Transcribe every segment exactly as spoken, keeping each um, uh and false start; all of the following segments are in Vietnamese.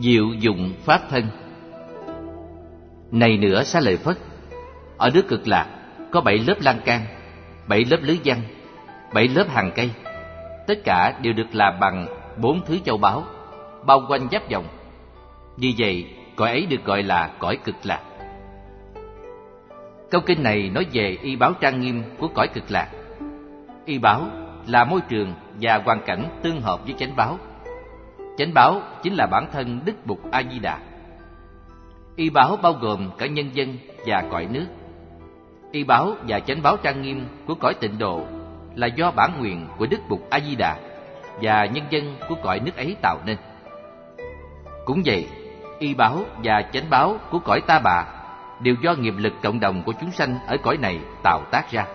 Diệu dụng pháp thân. Này nữa xá lợi Phất, ở nước Cực Lạc có bảy lớp lan can, bảy lớp lưới văn, bảy lớp hàng cây, tất cả đều được làm bằng bốn thứ châu báu, bao quanh giáp vòng. Vì vậy, cõi ấy được gọi là cõi Cực Lạc. Câu kinh này nói về y báo trang nghiêm của cõi Cực Lạc. Y báo là môi trường và hoàn cảnh tương hợp với chánh báo. Chánh báo chính là bản thân Đức Bụt A Di Đà. Y báo bao gồm cả nhân dân và cõi nước. Y báo và chánh báo trang nghiêm của cõi Tịnh Độ là do bản nguyện của Đức Bụt A Di Đà và nhân dân của cõi nước ấy tạo nên. Cũng vậy, y báo và chánh báo của cõi Ta Bà đều do nghiệp lực cộng đồng của chúng sanh ở cõi này tạo tác ra.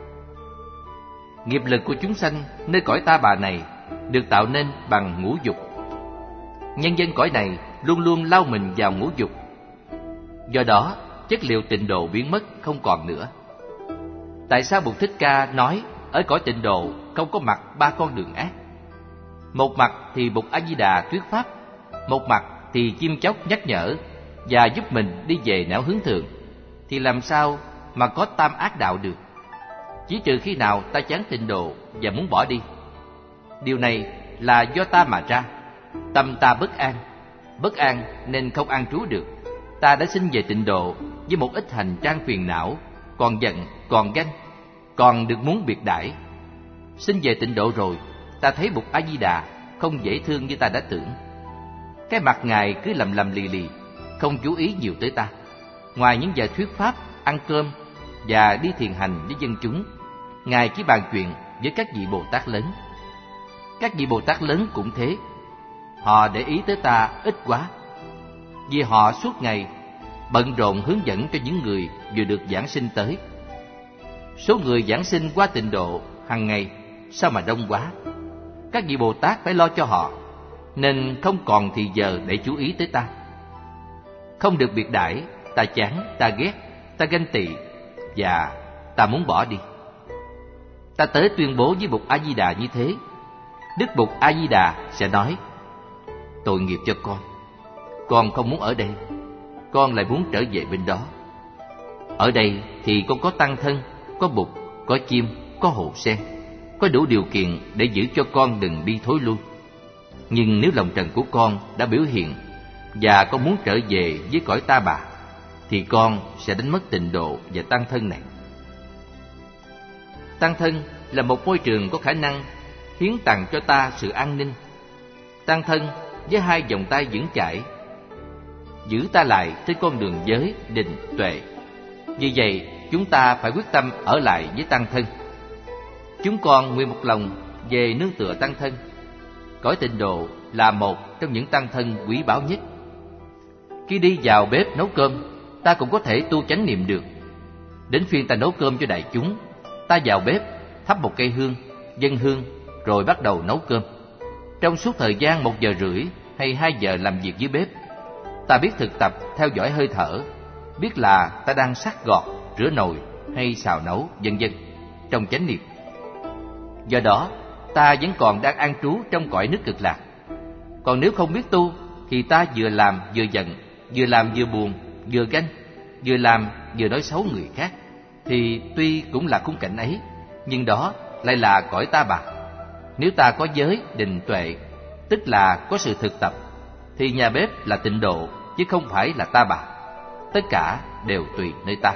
Nghiệp lực của chúng sanh nơi cõi Ta Bà này được tạo nên bằng ngũ dục. Nhân dân cõi này luôn luôn lao mình vào ngũ dục. Do đó, chất liệu tịnh độ biến mất không còn nữa. Tại sao Bụt Thích Ca nói ở cõi tịnh độ không có mặt ba con đường ác? Một mặt thì Bụt A Di Đà thuyết pháp, một mặt thì chim chóc nhắc nhở và giúp mình đi về nẻo hướng thượng, thì làm sao mà có tam ác đạo được? Chỉ trừ khi nào ta chán tịnh độ và muốn bỏ đi. Điều này là do ta mà ra. Tâm ta bất an, bất an nên không an trú được. Ta đã sinh về tịnh độ với một ít hành trang phiền não, còn giận, còn ganh, còn được muốn biệt đãi. Sinh về tịnh độ rồi, ta thấy Bụt A Di Đà không dễ thương như ta đã tưởng. Cái mặt Ngài cứ lầm lầm lì lì, không chú ý nhiều tới ta. Ngoài những giờ thuyết pháp, ăn cơm và đi thiền hành với dân chúng, Ngài chỉ bàn chuyện với các vị Bồ Tát lớn. Các vị Bồ Tát lớn cũng thế. Họ để ý tới ta ít quá, vì họ suốt ngày bận rộn hướng dẫn cho những người vừa được giảng sinh tới. Số người giảng sinh qua tịnh độ hàng ngày sao mà đông quá. Các vị Bồ Tát phải lo cho họ, nên không còn thì giờ để chú ý tới ta. Không được biệt đãi, ta chán, ta ghét, ta ganh tị và ta muốn bỏ đi. Ta tới tuyên bố với Bụt A Di Đà như thế. Đức Bụt A Di Đà sẽ nói: tội nghiệp cho con, con không muốn ở đây, con lại muốn trở về bên đó. Ở đây thì con có tăng thân, có Bụt, có chim, có hồ sen, có đủ điều kiện để giữ cho con đừng đi thối lui. Nhưng nếu lòng trần của con đã biểu hiện và con muốn trở về với cõi Ta Bà, thì con sẽ đánh mất tịnh độ và tăng thân này. Tăng thân là một môi trường có khả năng hiến tặng cho ta sự an ninh. Tăng thân với hai vòng tay vững chãi giữ ta lại trên con đường giới, định, tuệ. Vì vậy, chúng ta phải quyết tâm ở lại với tăng thân. Chúng con nguyện một lòng về nương tựa tăng thân. Cõi tịnh độ là một trong những tăng thân quý báu nhất. Khi đi vào bếp nấu cơm, ta cũng có thể tu chánh niệm được. Đến phiên ta nấu cơm cho đại chúng, ta vào bếp, thắp một cây hương, dâng hương, rồi bắt đầu nấu cơm. Trong suốt thời gian một giờ rưỡi hay hai giờ làm việc dưới bếp, ta biết thực tập theo dõi hơi thở, biết là ta đang sắc gọt, rửa nồi hay xào nấu, vân vân, trong chánh niệm. Do đó, ta vẫn còn đang an trú trong cõi nước Cực Lạc. Còn nếu không biết tu, thì ta vừa làm vừa giận, vừa làm vừa buồn, vừa ganh, vừa làm vừa nói xấu người khác, thì tuy cũng là khung cảnh ấy, nhưng đó lại là cõi Ta Bà. Nếu ta có giới, định, tuệ, tức là có sự thực tập, thì nhà bếp là tịnh độ, chứ không phải là Ta Bà. Tất cả đều tùy nơi ta.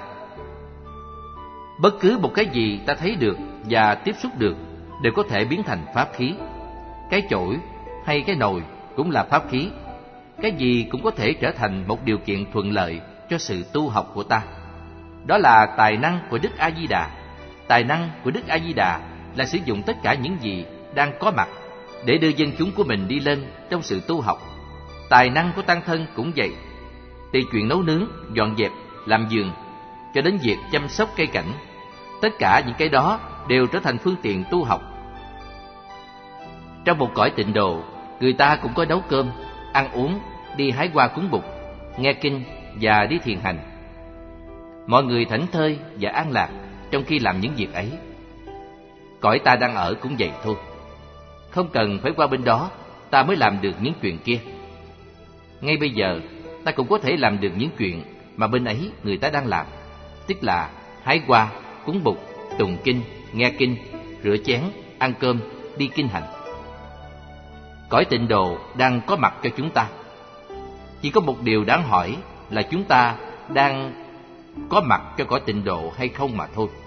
Bất cứ một cái gì ta thấy được và tiếp xúc được đều có thể biến thành pháp khí. Cái chổi hay cái nồi cũng là pháp khí. Cái gì cũng có thể trở thành một điều kiện thuận lợi cho sự tu học của ta. Đó là tài năng của Đức A Di Đà. Tài năng của Đức A Di Đà là sử dụng tất cả những gì đang có mặt để đưa dân chúng của mình đi lên trong sự tu học. Tài năng của tăng thân cũng vậy. Từ chuyện nấu nướng, dọn dẹp, làm giường, cho đến việc chăm sóc cây cảnh, tất cả những cái đó đều trở thành phương tiện tu học. Trong một cõi tịnh độ, người ta cũng có nấu cơm, ăn uống, đi hái hoa cúng Bụt, nghe kinh và đi thiền hành. Mọi người thảnh thơi và an lạc trong khi làm những việc ấy. Cõi ta đang ở cũng vậy thôi. Không cần phải qua bên đó ta mới làm được những chuyện kia. ngay bây giờ ta cũng có thể làm được những chuyện mà bên ấy người ta đang làm, tức là hái hoa, cúng bục, tụng kinh, nghe kinh, rửa chén, ăn cơm, đi kinh hành. Cõi tịnh độ đang có mặt cho chúng ta. Chỉ có một điều đáng hỏi là chúng ta đang có mặt cho cõi tịnh độ hay không mà thôi.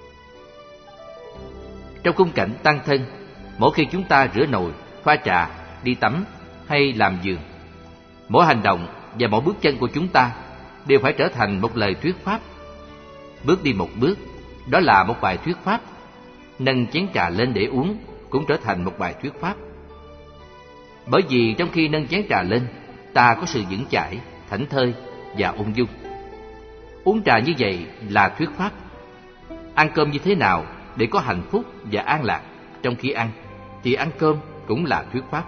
Trong khung cảnh tăng thân, mỗi khi chúng ta rửa nồi, pha trà, đi tắm hay làm giường, mỗi hành động và mỗi bước chân của chúng ta đều phải trở thành một lời thuyết pháp. Bước đi một bước, đó là một bài thuyết pháp. Nâng chén trà lên để uống cũng trở thành một bài thuyết pháp. Bởi vì trong khi nâng chén trà lên, ta có sự vững chãi, thảnh thơi và ung dung. Uống trà như vậy là thuyết pháp. Ăn cơm như thế nào để có hạnh phúc và an lạc trong khi ăn, thì ăn cơm cũng là thuyết pháp.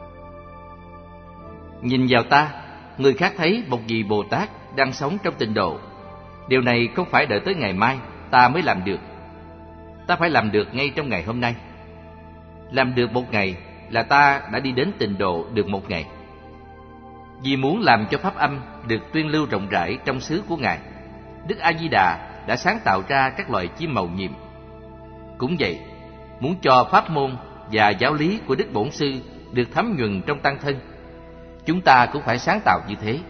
Nhìn vào ta, người khác thấy một vị Bồ Tát đang sống trong tịnh độ. Điều này không phải đợi tới ngày mai ta mới làm được. Ta phải làm được ngay trong ngày hôm nay. Làm được một ngày là ta đã đi đến tịnh độ được một ngày. Vì muốn làm cho pháp âm được tuyên lưu rộng rãi trong xứ của Ngài, Đức A Di Đà đã sáng tạo ra các loài chim màu nhiệm. Cũng vậy, muốn cho pháp môn và giáo lý của Đức Bổn Sư được thấm nhuần trong tăng thân, chúng ta cũng phải sáng tạo như thế.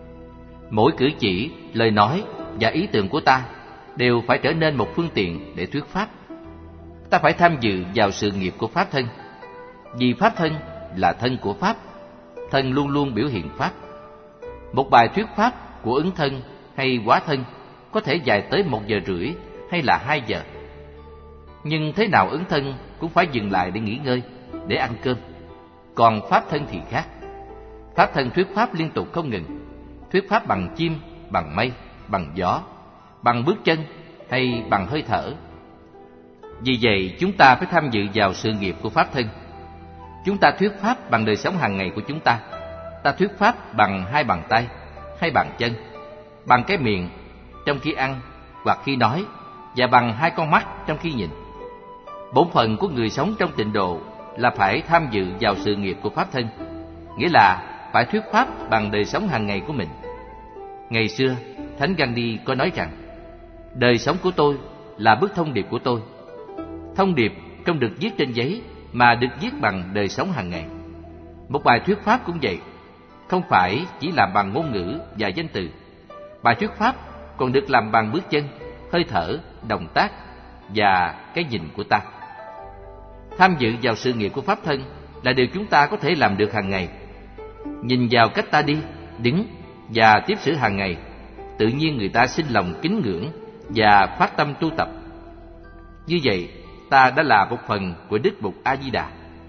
Mỗi cử chỉ, lời nói và ý tưởng của ta đều phải trở nên một phương tiện để thuyết pháp. Ta phải tham dự vào sự nghiệp của pháp thân, vì pháp thân là thân của pháp. Thân luôn luôn biểu hiện pháp. Một bài thuyết pháp của ứng thân hay hóa thân có thể dài tới một giờ rưỡi hay là hai giờ. Nhưng thế nào ứng thân cũng phải dừng lại để nghỉ ngơi, để ăn cơm. Còn pháp thân thì khác. Pháp thân thuyết pháp liên tục không ngừng. Thuyết pháp bằng chim, bằng mây, bằng gió, bằng bước chân hay bằng hơi thở. Vì vậy chúng ta phải tham dự vào sự nghiệp của pháp thân. Chúng ta thuyết pháp bằng đời sống hàng ngày của chúng ta. Ta thuyết pháp bằng hai bàn tay hay bàn chân, bằng cái miệng trong khi ăn hoặc khi nói, và bằng hai con mắt trong khi nhìn. Bổn phận của người sống trong tịnh độ là phải tham dự vào sự nghiệp của pháp thân, nghĩa là phải thuyết pháp bằng đời sống hàng ngày của mình. Ngày xưa, Thánh Gandhi có nói rằng, đời sống của tôi là bức thông điệp của tôi. Thông điệp không được viết trên giấy mà được viết bằng đời sống hàng ngày. Một bài thuyết pháp cũng vậy, không phải chỉ làm bằng ngôn ngữ và danh từ. Bài thuyết pháp còn được làm bằng bước chân, hơi thở, động tác và cái nhìn của ta. Tham dự vào sự nghiệp của pháp thân là điều chúng ta có thể làm được hàng ngày. Nhìn vào cách ta đi, đứng và tiếp xử hàng ngày, tự nhiên người ta sinh lòng kính ngưỡng và phát tâm tu tập. Như vậy, ta đã là một phần của Đức Bụt A Di Đà.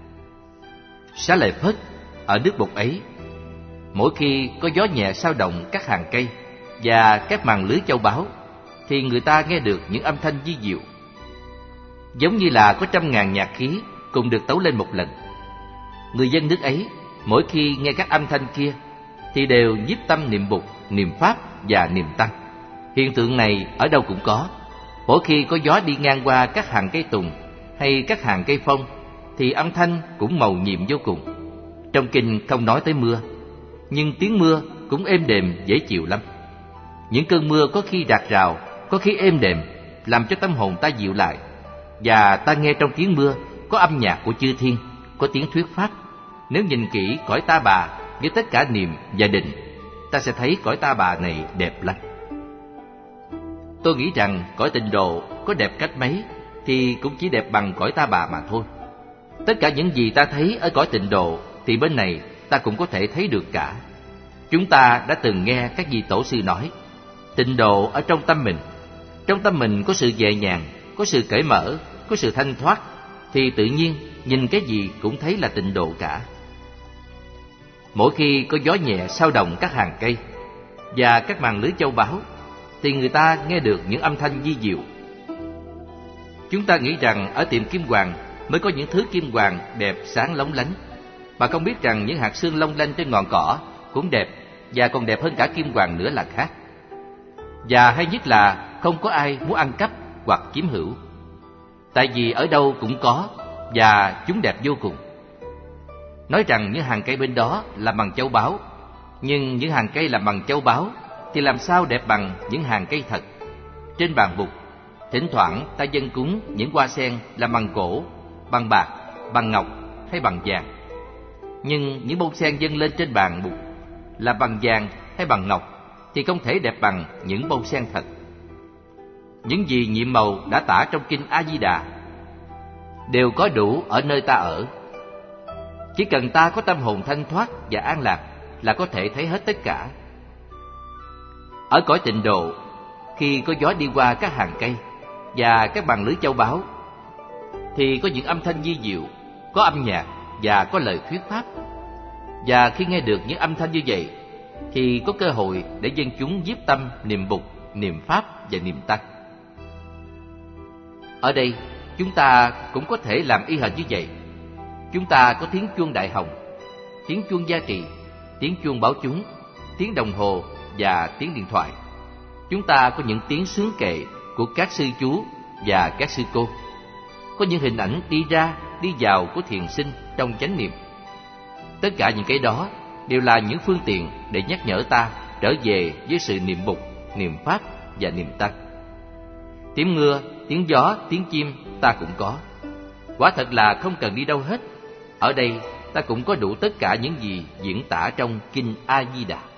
Xá Lợi Phất ở Đức Bụt ấy, mỗi khi có gió nhẹ xao động các hàng cây và các màn lưới châu báu, thì người ta nghe được những âm thanh vi diệu, giống như là có trăm ngàn nhạc khí cùng được tấu lên một lần. Người dân nước ấy mỗi khi nghe các âm thanh kia thì đều nhiếp tâm niệm Bụt, niệm Pháp và niệm Tăng. Hiện tượng này ở đâu cũng có. Mỗi khi có gió đi ngang qua các hàng cây tùng hay các hàng cây phong thì âm thanh cũng mầu nhiệm vô cùng. Trong kinh không nói tới mưa, nhưng tiếng mưa cũng êm đềm dễ chịu lắm. Những cơn mưa có khi rạc rào, có khi êm đềm, làm cho tâm hồn ta dịu lại. Và ta nghe trong tiếng mưa có âm nhạc của chư thiên, có tiếng thuyết pháp. Nếu nhìn kỹ cõi Ta Bà với tất cả niềm và định, ta sẽ thấy cõi Ta Bà này đẹp lắm. Tôi nghĩ rằng cõi tịnh độ có đẹp cách mấy thì cũng chỉ đẹp bằng cõi Ta Bà mà thôi. Tất cả những gì ta thấy ở cõi tịnh độ thì bên này ta cũng có thể thấy được cả. Chúng ta đã từng nghe các vị tổ sư nói, tịnh độ ở trong tâm mình. Trong tâm mình có sự nhẹ nhàng, có sự cởi mở, có sự thanh thoát, thì tự nhiên nhìn cái gì cũng thấy là tịnh độ cả. Mỗi khi có gió nhẹ xao động các hàng cây và các màn lưới châu báu, thì người ta nghe được những âm thanh vi diệu. Chúng ta nghĩ rằng ở tiệm kim hoàng mới có những thứ kim hoàng đẹp sáng lóng lánh, mà không biết rằng những hạt sương long lanh trên ngọn cỏ cũng đẹp, và còn đẹp hơn cả kim hoàng nữa là khác. Và hay nhất là không có ai muốn ăn cắp hoặc chiếm hữu, tại vì ở đâu cũng có và chúng đẹp vô cùng. Nói rằng những hàng cây bên đó làm bằng châu báu Nhưng những hàng cây làm bằng châu báu thì làm sao đẹp bằng những hàng cây thật. Trên bàn bục, thỉnh thoảng ta dâng cúng những hoa sen làm bằng gỗ, bằng bạc, bằng ngọc hay bằng vàng. Nhưng những bông sen dâng lên trên bàn bục là bằng vàng hay bằng ngọc thì không thể đẹp bằng những bông sen thật. Những gì nhiệm màu đã tả trong kinh A Di Đà đều có đủ ở nơi ta ở. Chỉ cần ta có tâm hồn thanh thoát và an lạc là có thể thấy hết tất cả. Ở cõi tịnh độ, khi có gió đi qua các hàng cây và các bàn lưới châu báu, thì có những âm thanh vi diệu, có âm nhạc và có lời thuyết pháp. Và khi nghe được những âm thanh như vậy, thì có cơ hội để dân chúng nhiếp tâm niệm Bụt, niệm Pháp và niệm Tăng. Ở đây, chúng ta cũng có thể làm y hệt như vậy. Chúng ta có tiếng chuông đại hồng, tiếng chuông gia trì, tiếng chuông báo chúng, tiếng đồng hồ và tiếng điện thoại. Chúng ta có những tiếng sướng kệ của các sư chú và các sư cô. Có những hình ảnh đi ra, đi vào của thiền sinh trong chánh niệm. Tất cả những cái đó đều là những phương tiện để nhắc nhở ta trở về với sự niệm Bụt, niệm Pháp và niệm Tăng. Tiếng mưa, tiếng gió, tiếng chim ta cũng có. Quả thật là không cần đi đâu hết. Ở đây ta cũng có đủ tất cả những gì diễn tả trong kinh A Di Đà.